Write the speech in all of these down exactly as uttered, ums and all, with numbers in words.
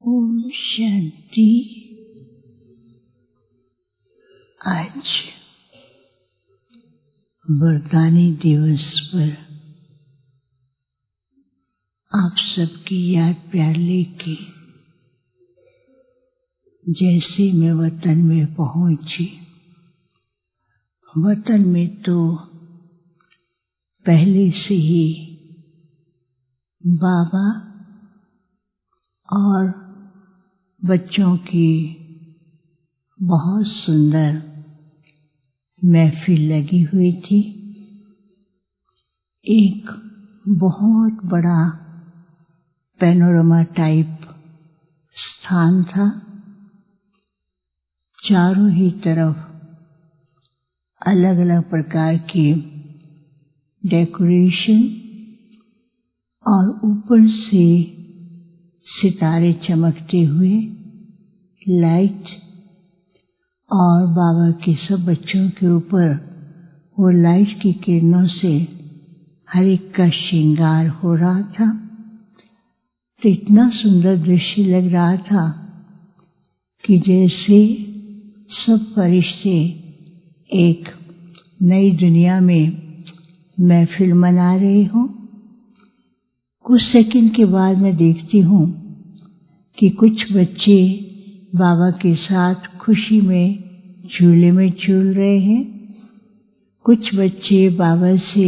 ओम शांति। आज वरदानी दिवस पर आप सबकी याद प्यार लेके जैसे मैं वतन में पहुंची, वतन में तो पहले से ही बाबा और बच्चों की बहुत सुंदर महफिल लगी हुई थी। एक बहुत बड़ा पैनोरामा टाइप स्थान था। चारों ही तरफ अलग अलग प्रकार की डेकोरेशन और ऊपर से सितारे चमकते हुए लाइट, और बाबा के सब बच्चों के ऊपर वो लाइट की किरणों से हर एक का श्रृंगार हो रहा था। तो इतना सुंदर दृश्य लग रहा था कि जैसे सब फरिश्ते एक नई दुनिया में महफिल मना रहे हों। कुछ सेकंड के बाद मैं देखती हूँ कि कुछ बच्चे बाबा के साथ खुशी में झूले में झूल रहे हैं। कुछ बच्चे बाबा से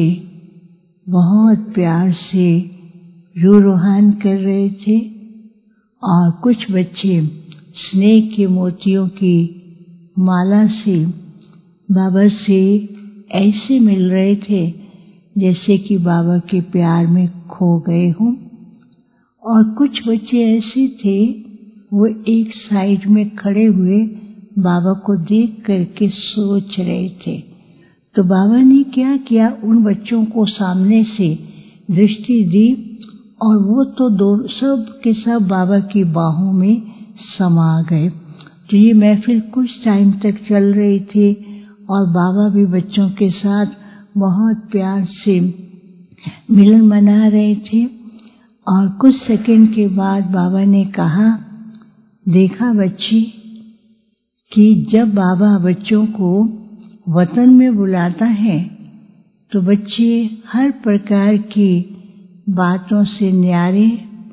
बहुत प्यार से रू रोहान कर रहे थे, और कुछ बच्चे स्नेह के मोतियों की माला से बाबा से ऐसे मिल रहे थे जैसे कि बाबा के प्यार में खो गए हों। और कुछ बच्चे ऐसे थे, वो एक साइड में खड़े हुए बाबा को देख करके सोच रहे थे। तो बाबा ने क्या किया, उन बच्चों को सामने से दृष्टि दी, और वो तो दो सब के सब बाबा की बाहों में समा गए। तो ये महफिल कुछ टाइम तक चल रही थी, और बाबा भी बच्चों के साथ बहुत प्यार से मिलन मना रहे थे। और कुछ सेकंड के बाद बाबा ने कहा, देखा बच्ची, कि जब बाबा बच्चों को वतन में बुलाता है तो बच्चे हर प्रकार की बातों से न्यारे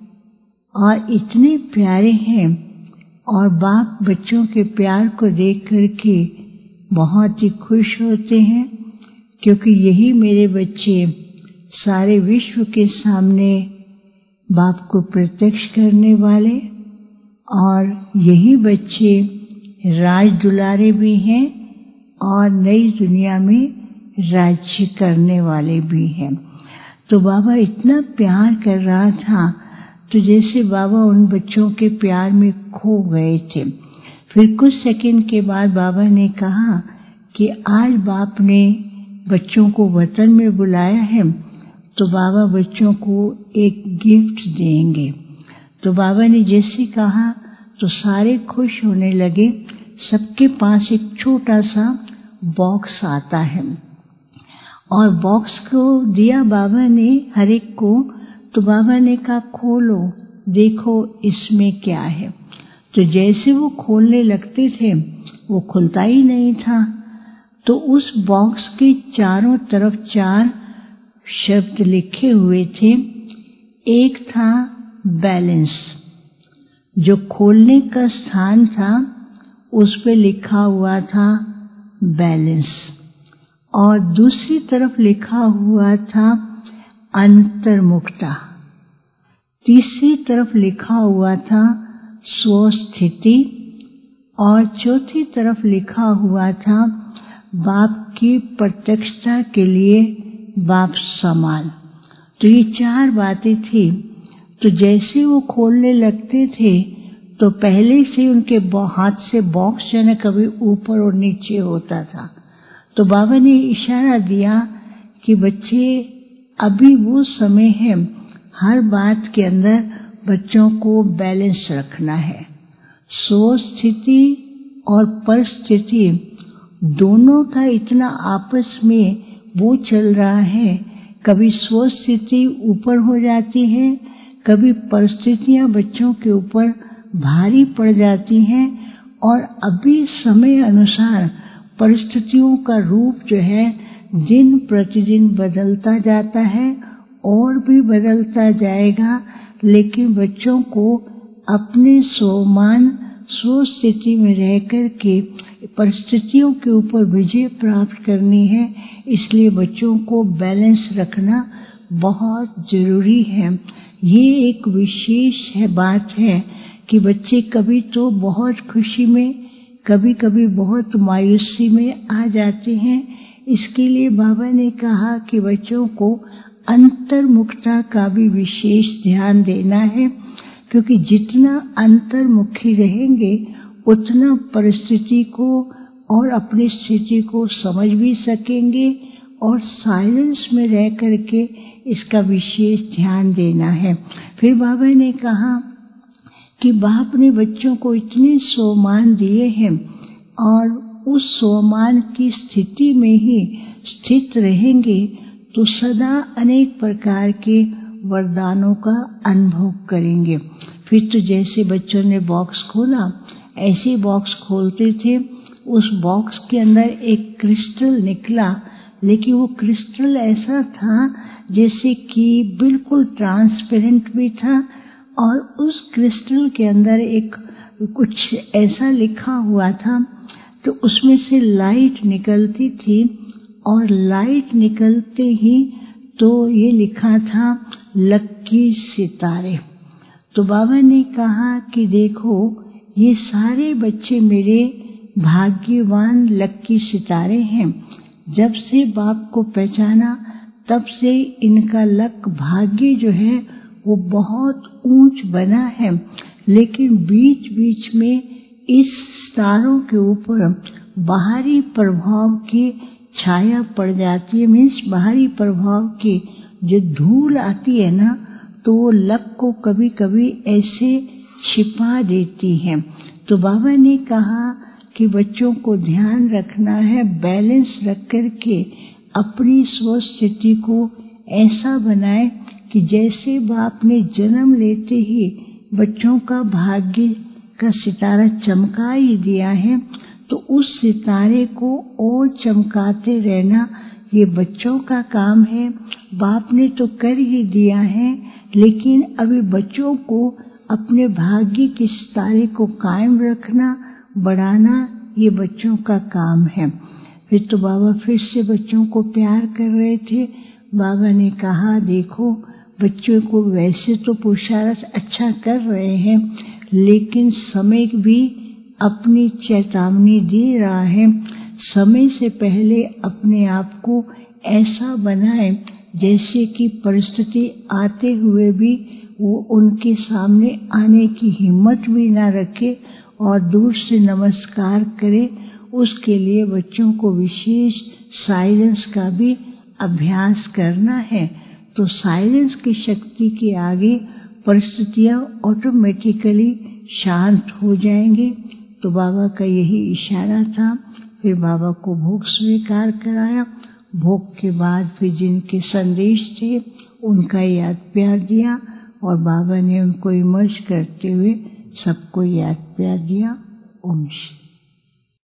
और इतने प्यारे हैं, और बाप बच्चों के प्यार को देख करके बहुत ही खुश होते हैं, क्योंकि यही मेरे बच्चे सारे विश्व के सामने बाप को प्रत्यक्ष करने वाले, और यही बच्चे राज दुलारे भी हैं और नई दुनिया में राज्य करने वाले भी हैं। तो बाबा इतना प्यार कर रहा था, तो जैसे बाबा उन बच्चों के प्यार में खो गए थे। फिर कुछ सेकंड के बाद बाबा ने कहा कि आज बाप ने बच्चों को वतन में बुलाया है, तो बाबा बच्चों को एक गिफ्ट देंगे। तो बाबा ने जैसे कहा तो सारे खुश होने लगे। सबके पास एक छोटा सा बॉक्स आता है, और बॉक्स को दिया बाबा ने हर एक को। तो बाबा ने कहा, खोलो, देखो इसमें क्या है। तो जैसे वो खोलने लगते थे वो खुलता ही नहीं था। तो उस बॉक्स के चारों तरफ चार शब्द लिखे हुए थे। एक था बैलेंस, जो खोलने का स्थान था उस पे लिखा हुआ था बैलेंस, और दूसरी तरफ लिखा हुआ था अंतर्मुखता। तीसरी तरफ लिखा हुआ था स्वस्थिति, और चौथी तरफ लिखा हुआ था बाप की प्रत्यक्षता के लिए बाप समान। तो ये चार बातें थी। तो जैसे वो खोलने लगते थे तो पहले से उनके हाथ से बॉक्स जो है कभी ऊपर और नीचे होता था। तो बाबा ने इशारा दिया कि बच्चे, अभी वो समय है, हर बात के अंदर बच्चों को बैलेंस रखना है। स्वस्थिति और परिस्थिति दोनों का इतना आपस में वो चल रहा है, कभी स्वस्थिति ऊपर हो जाती है, कभी परिस्थितियां बच्चों के ऊपर भारी पड़ जाती हैं और अभी समय अनुसार परिस्थितियों का रूप जो है दिन प्रतिदिन बदलता जाता है और भी बदलता जाएगा, लेकिन बच्चों को अपने स्वमान स्व स्थिति में रह कर के परिस्थितियों के ऊपर विजय प्राप्त करनी है। इसलिए बच्चों को बैलेंस रखना बहुत जरूरी है। ये एक विशेष है बात है कि बच्चे कभी तो बहुत खुशी में, कभी कभी बहुत मायूसी में आ जाते हैं। इसके लिए बाबा ने कहा कि बच्चों को अंतर्मुखता का भी विशेष ध्यान देना है, क्योंकि जितना अंतर्मुखी रहेंगे उतना परिस्थिति को और अपनी स्थिति को समझ भी सकेंगे और साइलेंस में रह करके इसका विशेष ध्यान देना है। फिर बाबा ने कहा कि बाप ने बच्चों को इतने सोमान दिए हैं और उस सोमान की स्थिति में ही स्थित रहेंगे तो सदा अनेक प्रकार के वरदानों का अनुभव करेंगे। फिर तो जैसे बच्चों ने बॉक्स खोला, ऐसे बॉक्स खोलते थे, उस बॉक्स के अंदर एक क्रिस्टल निकला, लेकिन वो क्रिस्टल ऐसा था जैसे कि बिल्कुल ट्रांसपेरेंट भी था और उस क्रिस्टल के अंदर एक कुछ ऐसा लिखा हुआ था, तो उसमें से लाइट निकलती थी और लाइट निकलते ही तो ये लिखा था लक्की सितारे। तो बाबा ने कहा कि देखो ये सारे बच्चे मेरे भाग्यवान लक्की सितारे हैं। जब से बाप को पहचाना तब से इनका लक भाग्य जो है वो बहुत ऊंच बना है, लेकिन बीच बीच में इस तारों के ऊपर बाहरी प्रभाव की छाया पड़ जाती है। मीन्स बाहरी प्रभाव की जो धूल आती है ना, तो वो लक को कभी कभी ऐसे छिपा देती है। तो बाबा ने कहा कि बच्चों को ध्यान रखना है, बैलेंस रख कर के अपनी स्व स्थिति को ऐसा बनाए कि जैसे बाप ने जन्म लेते ही बच्चों का भाग्य का सितारा चमका ही दिया है, तो उस सितारे को और चमकाते रहना ये बच्चों का काम है। बाप ने तो कर ही दिया है, लेकिन अभी बच्चों को अपने भाग्य के सितारे को कायम रखना, बढ़ाना ये बच्चों का काम है। फिर तो बाबा फिर से बच्चों को प्यार कर रहे थे। बाबा ने कहा देखो बच्चों को वैसे तो पुरुषार्थ अच्छा कर रहे हैं, लेकिन समय भी अपनी चेतावनी दे रहा है। समय से पहले अपने आप को ऐसा बनाए जैसे कि परिस्थिति आते हुए भी वो उनके सामने आने की हिम्मत भी ना रखे और दूर से नमस्कार करे। उसके लिए बच्चों को विशेष साइलेंस का भी अभ्यास करना है। तो साइलेंस की शक्ति के आगे परिस्थितियां ऑटोमेटिकली शांत हो जाएंगी। तो बाबा का यही इशारा था। फिर बाबा को भोग स्वीकार कराया। भोग के बाद फिर जिनके संदेश थे उनका याद प्यार दिया और बाबा ने उनको इमर्ज करते हुए सबको याद प्यार दिया। ओम शांति।